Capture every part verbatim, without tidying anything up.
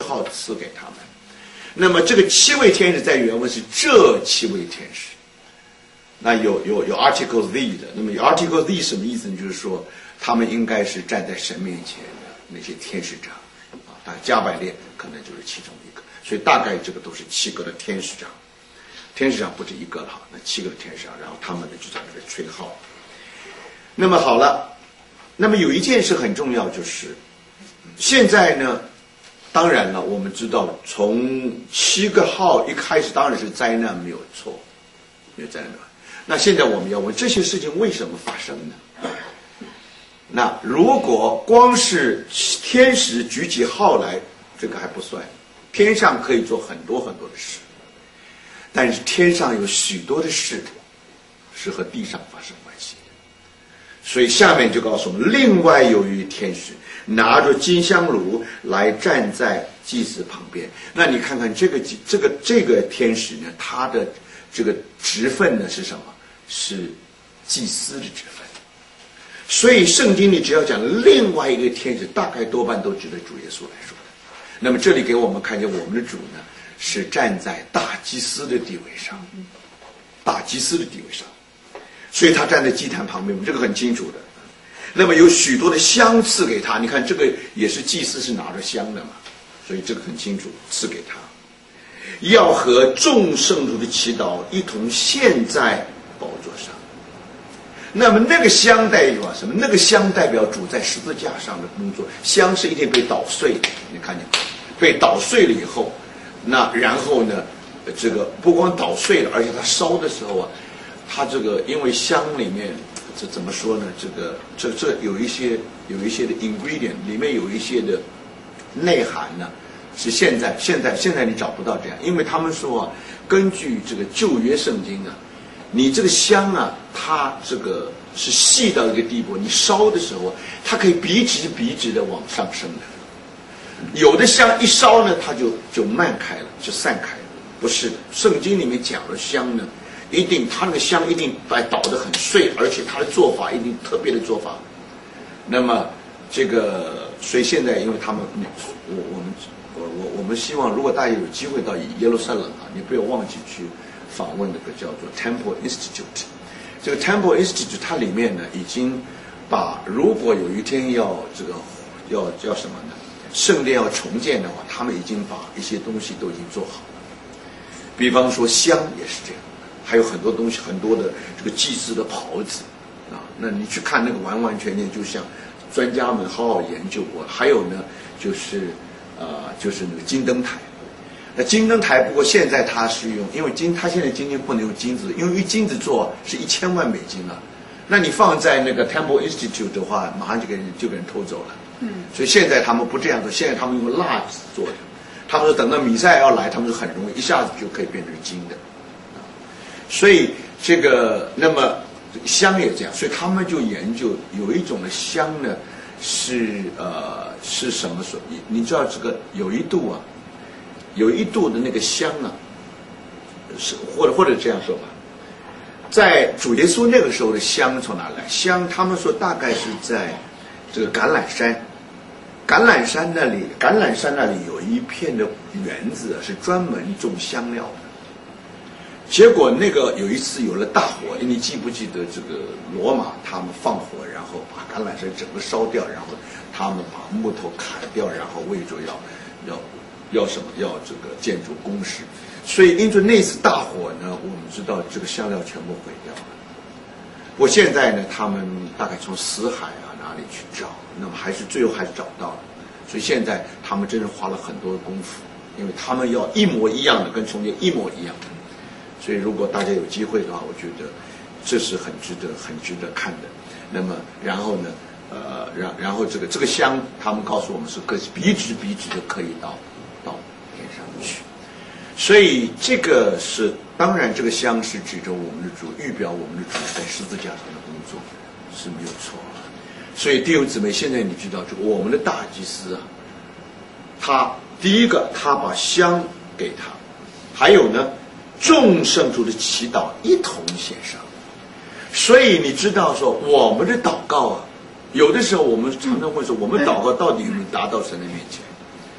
号赐给他们。那么这个七位天使在原文是这七位天使。那有有有 article Z 的，那么有 article Z 什么意思呢？就是说他们应该是站在神面前的那些天使长啊，那加百列可能就是其中一个，所以大概这个都是七个的天使长。天使长不止一个了，那七个的天使长，然后他们呢就在那边吹号。那么好了，那么有一件事很重要，就是现在呢，当然了，我们知道从七个号一开始当然是灾难没有错，没有灾难。那现在我们要问这些事情为什么发生呢？那如果光是天使举起号来，这个还不算，天上可以做很多很多的事，但是天上有许多的事是和地上发生关系的。所以下面就告诉我们，另外有一天使拿着金香炉来站在祭司旁边。那你看看这个这个这个天使呢，他的这个职分呢是什么？是祭司的职分。所以圣经里只要讲另外一个天使，大概多半都指的主耶稣来说的。那么这里给我们看见我们的主呢是站在大祭司的地位上，大祭司的地位上，所以他站在祭坛旁边，我们这个很清楚的。那么有许多的香赐给他，你看这个也是祭司是拿着香的嘛，所以这个很清楚，赐给他，要和众圣徒的祈祷一同献在宝座上。那么那个香代表什么？那个香代表主在十字架上的工作。香是一定被捣碎的，你看见吗？被捣碎了以后，那然后呢，这个不光捣碎了，而且它烧的时候啊，它这个因为香里面这怎么说呢？这个这这有一些有一些的 ingredient 里面有一些的内涵呢，是现在现在现在你找不到这样，因为他们说啊，根据这个旧约圣经啊，你这个香啊，它这个是细到一个地步，你烧的时候，它可以笔直笔直的往上升的。有的香一烧呢，它就就漫开了，就散开了。不是的，圣经里面讲的香呢，一定它那个香一定把捣得很碎，而且它的做法一定特别的做法。那么这个，所以现在因为他们，我我们我我我们希望，如果大家有机会到耶路撒冷啊，你不要忘记去访问那个叫做 Temple Institute。这个 Temple Institute 它里面呢，已经把如果有一天要这个要叫什么呢？圣殿要重建的话，他们已经把一些东西都已经做好了。比方说香也是这样，还有很多东西，很多的这个祭司的袍子啊，那你去看那个完完全全就像专家们好好研究过。还有呢，就是呃，就是那个金灯台。那金灯台不过现在它是用，因为金它现在今天不能用金子，因为用金子做是一千万美金了。那你放在那个 Temple Institute 的话，马上就给人就给人偷走了。嗯，所以现在他们不这样做，现在他们用蜡子做的。他们说等到弥赛亚要来，他们是很容易一下子就可以变成金的。所以这个那么香也这样，所以他们就研究有一种的香呢是呃是什么说？你你知道这个有一度啊，有一度的那个香啊，是或者或者这样说吧，在主耶稣那个时候的香从哪来？香他们说大概是在这个橄榄山。橄榄山那里，橄榄山那里有一片的园子是专门种香料的。结果那个有一次有了大火，你记不记得这个罗马他们放火，然后把橄榄山整个烧掉，然后他们把木头砍掉，然后为着要要要什么要这个建筑工事。所以因着那次大火呢，我们知道这个香料全部毁掉了。我现在呢，他们大概从死海啊哪里去找，那么还是最后还是找到了。所以现在他们真是花了很多的功夫，因为他们要一模一样的，跟从前一模一样的。所以如果大家有机会的话，我觉得这是很值得、很值得看的。那么然后呢，呃，然然后这个这个香，他们告诉我们是可以笔直笔直的可以到到天上去。所以这个是当然，这个香是指着我们的主，预表我们的主在十字架上的工作是没有错的。所以弟兄姊妹，现在你知道，这个我们的大祭司啊，他第一个他把香给他，还有呢，众圣徒的祈祷一同献上。所以你知道说，我们的祷告啊，有的时候我们常常会说，我们祷告到底有没有达到神的面前？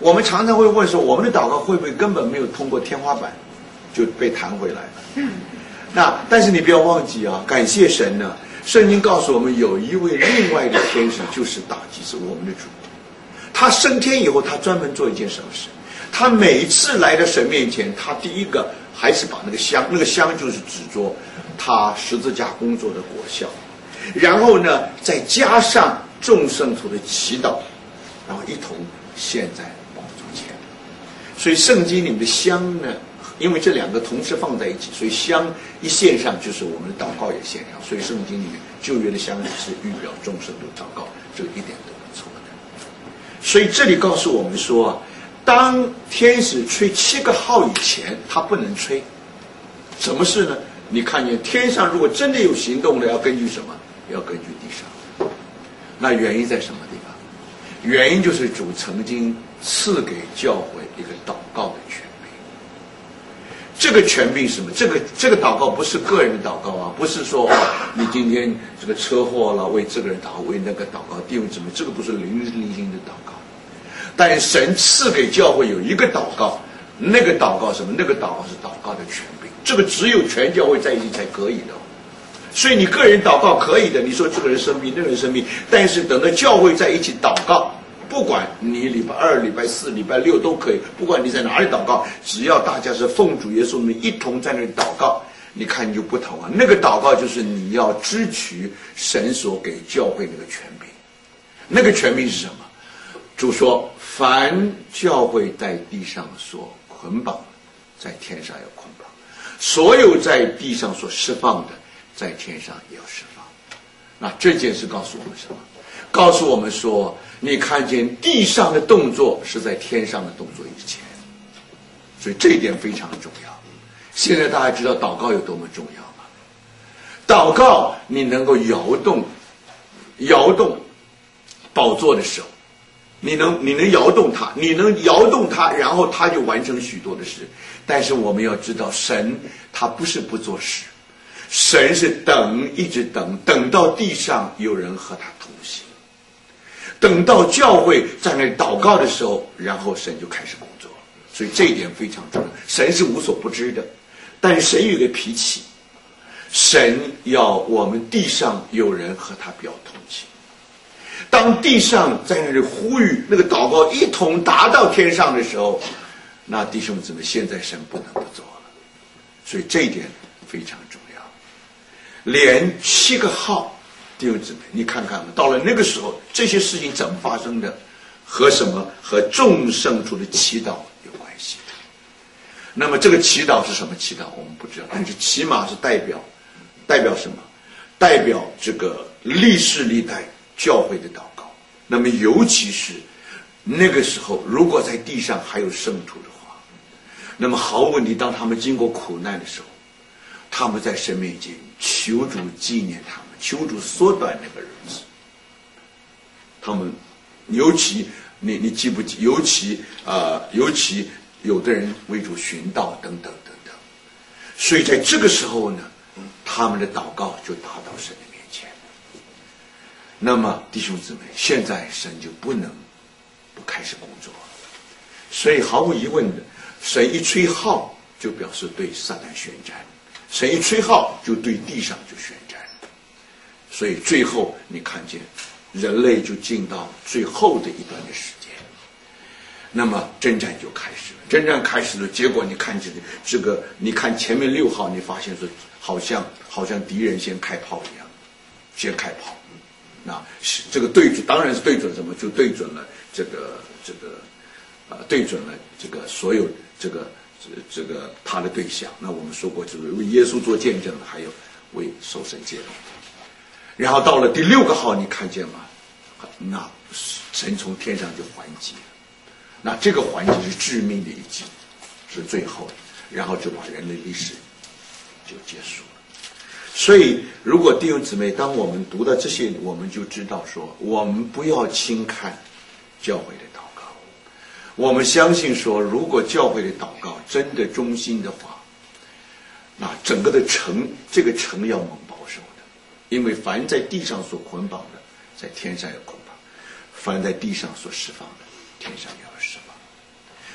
我们常常会问说，我们的祷告会不会根本没有通过天花板就被弹回来了？那但是你不要忘记啊，感谢神呢，圣经告诉我们有一位另外的天使，就是大祭司，我们的主。他升天以后，他专门做一件什么事？他每一次来到神面前，他第一个还是把那个香，那个香就是指着他十字架工作的果效，然后呢，再加上众圣徒的祈祷，然后一同献在宝座前。所以圣经里面的香呢，因为这两个同时放在一起，所以香一献上，就是我们的祷告也献上。所以圣经里面旧约的香是预表众圣徒祷告，这个一点都不错的。所以这里告诉我们说，当天使吹七个号以前，他不能吹。什么事呢？你看见天上如果真的有行动的，要根据什么？要根据地上。那原因在什么地方？原因就是主曾经赐给教会一个祷告的权柄。这个权柄是什么？这个这个祷告不是个人的祷告啊，不是说你今天这个车祸了，为这个人祷告，为那个祷告，弟兄姊妹，这个不是零零星的祷告。但神赐给教会有一个祷告，那个祷告什么？那个祷告是祷告的权柄，这个只有全教会在一起才可以的。所以你个人祷告可以的，你说这个人生病，那个人生病，但是等到教会在一起祷告，不管你礼拜二、礼拜四、礼拜六都可以，不管你在哪里祷告，只要大家是奉主耶稣名一同在那里祷告，你看你就不同啊。那个祷告就是你要支取神所给教会那个权柄，那个权柄是什么？主说，凡教会在地上所捆绑的，在天上要捆绑；所有在地上所释放的，在天上也要释放。那这件事告诉我们什么？告诉我们说，你看见地上的动作是在天上的动作以前，所以这一点非常重要。现在大家知道祷告有多么重要吗？祷告你能够摇动摇动宝座的手，你能你能摇动它，你能摇动它，然后它就完成许多的事。但是我们要知道，神他不是不做事，神是等，一直等，等到地上有人和他同行，等到教会在那里祷告的时候，然后神就开始工作。所以这一点非常重要。神是无所不知的，但是神有一个脾气，神要我们地上有人和他表同情。当地上在那里呼吁，那个祷告一同达到天上的时候，那弟兄姊妹，现在神不能不做了。所以这一点非常重要。连七个号，弟兄姊妹，你看看到了那个时候，这些事情怎么发生的？和什么？和众圣徒的祈祷有关系的。那么这个祈祷是什么祈祷？我们不知道，但是起码是代表，代表什么？代表这个历世历代教会的祷告。那么尤其是那个时候，如果在地上还有圣徒的话，那么毫无问题，当他们经过苦难的时候，他们在神面前求主纪念他们，求主缩短那个日子。他们尤其你你记不记？尤其呃，尤其有的人为主寻道等等等等。所以在这个时候呢，他们的祷告就达到神的面前。那么弟兄姊妹，现在神就不能不开始工作了。所以毫无疑问的，神一吹号就表示对撒旦宣战，神一吹号就对地上就宣战。所以最后你看见人类就进到最后的一段的时间，那么征战就开始了。征战开始了，结果你看这个这个，你看前面六号，你发现说好像好像敌人先开炮一样，先开炮。那是这个对准，当然是对准什么？就对准了这个这个呃，对准了这个所有这个这这个他的对象。那我们说过，就是为耶稣做见证，还有为受神接纳。然后到了第六个号，你看见吗？那神从天上就还击了。那这个还击是致命的一击，是最后的，然后就把人类历史就结束了。所以，如果弟兄姊妹，当我们读到这些，我们就知道说，我们不要轻看教会的祷告。我们相信说，如果教会的祷告真的忠心的话，那整个的城，这个城要蒙保守的。因为凡在地上所捆绑的，在天上要捆绑；凡在地上所释放的，天上也要释放。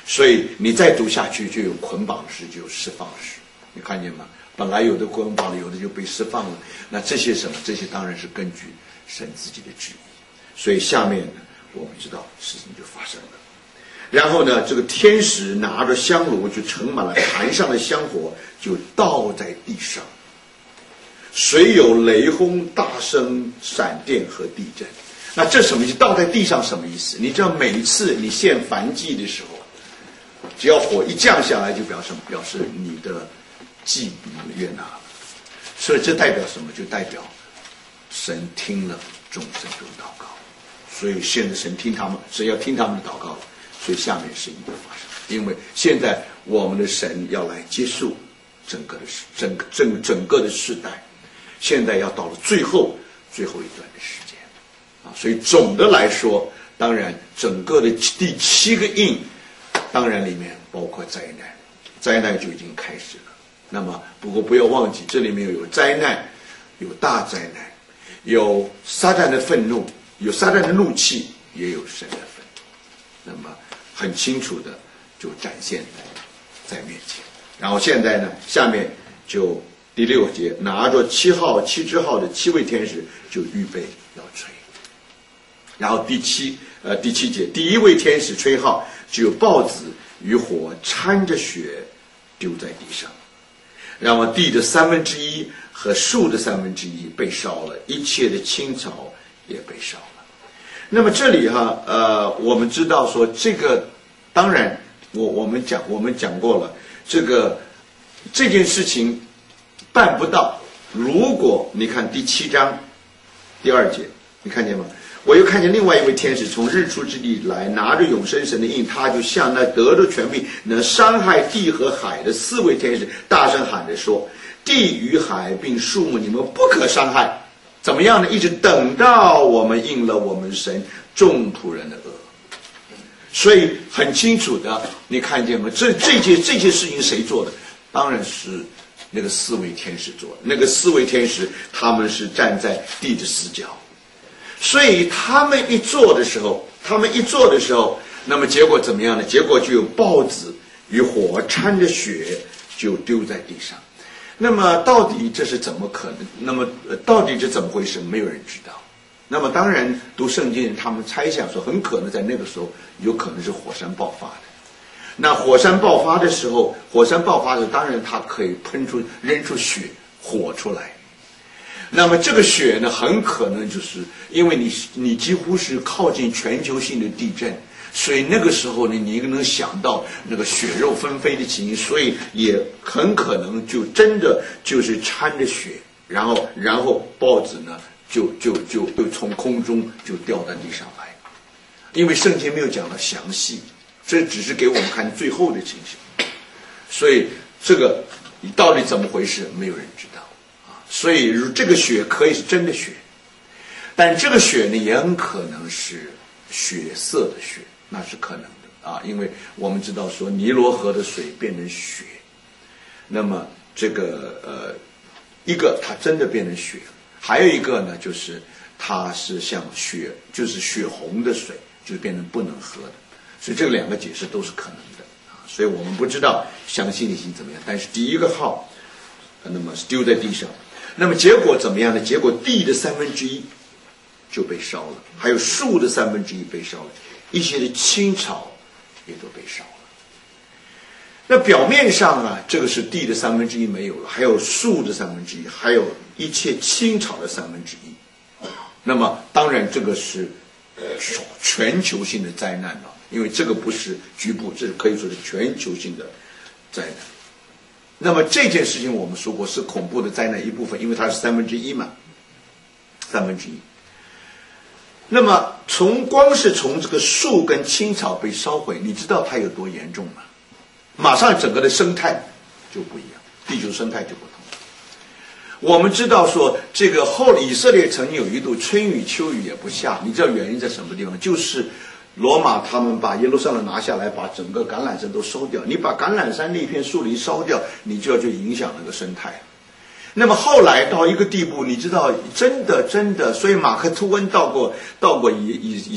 所以你再读下去，就有捆绑式，就有释放式，你看见吗？本来有的捆绑了，有的就被释放了。那这些什么？这些当然是根据神自己的旨意。所以下面呢，我们知道事情就发生了。然后呢，这个天使拿着香炉，就盛满了坛上的香火，就倒在地上。随有雷轰、大声、闪电和地震。那这什么意思？倒在地上什么意思？你知道，每一次你献燔祭的时候，只要火一降下来，就表示表示你的祭你们悦纳了。所以这代表什么？就代表神听了众生的祷告。所以现在神听他们，神要听他们的祷告了。所以下面事情会发生，因为现在我们的神要来结束整个的整个整整个的世代，现在要到了最后最后一段的时间啊。所以总的来说，当然整个的第七个印，当然里面包括灾难，灾难就已经开始了。那么不过不要忘记，这里面有灾难，有大灾难，有撒旦的愤怒，有撒旦的怒气，也有神的愤怒。那么很清楚的就展现在在面前。然后现在呢，下面就第六节，拿着七号七支号的七位天使就预备要吹。然后第七呃第七节，第一位天使吹号，就有豹子与火掺着血丢在地上，然后地的三分之一和树的三分之一被烧了，一切的青草也被烧了。那么这里哈呃我们知道说这个，当然我我们讲我们讲过了，这个这件事情办不到。如果你看第七章第二节，你看见吗？我又看见另外一位天使从日出之地来，拿着永生神的印，他就向那得着权柄能伤害地和海的四位天使大声喊着说：地与海并树木你们不可伤害。怎么样呢？一直等到我们应了我们神众仆人的恶。所以很清楚的，你看见吗？这这些这些事情谁做的？当然是那个四位天使做的。那个四位天使他们是站在地的死角，所以他们一做的时候，他们一做的时候，那么结果怎么样呢？结果就有豹子与火掺着血就丢在地上。那么到底这是怎么可能？那么、呃、到底这怎么回事？没有人知道。那么当然读圣经人他们猜想说，很可能在那个时候有可能是火山爆发的。那火山爆发的时候，火山爆发的时候，当然它可以喷出扔出血火出来。那么这个血呢，很可能就是因为你你几乎是靠近全球性的地震，所以那个时候呢，你能想到那个血肉纷飞的情形，所以也很可能就真的就是掺着血，然后然后豹子呢就就就就从空中就掉到地上来。因为圣经没有讲到详细，这只是给我们看最后的情形，所以这个到底怎么回事，没有人知道啊。所以这个血可以是真的血，但这个血呢，也很可能是血色的血，那是可能的啊。因为我们知道说尼罗河的水变成血，那么这个呃，一个它真的变成血，还有一个呢，就是它是像血，就是血红的水，就变成不能喝的。所以这两个解释都是可能的啊。所以我们不知道详细的性怎么样，但是第一个号，那么丢在地上，那么结果怎么样呢？结果地的三分之一就被烧了，还有树的三分之一被烧了，一些的青草也都被烧了。那表面上啊，这个是地的三分之一没有了，还有树的三分之一，还有一切青草的三分之一。那么当然这个是全球性的灾难了，因为这个不是局部，这可以说是全球性的灾难。那么这件事情我们说过是恐怖的灾难一部分，因为它是三分之一嘛，三分之一。那么从光是从这个树跟青草被烧毁，你知道它有多严重吗？马上整个的生态就不一样，地球生态就不同。我们知道说这个后以色列曾经有一度春雨秋雨也不下，你知道原因在什么地方？就是罗马他们把耶路撒冷拿下来，把整个橄榄山都烧掉。你把橄榄山那片树林烧掉，你就要去影响那个生态。那么后来到一个地步，你知道真的真的，所以马克吐温到过到过以以以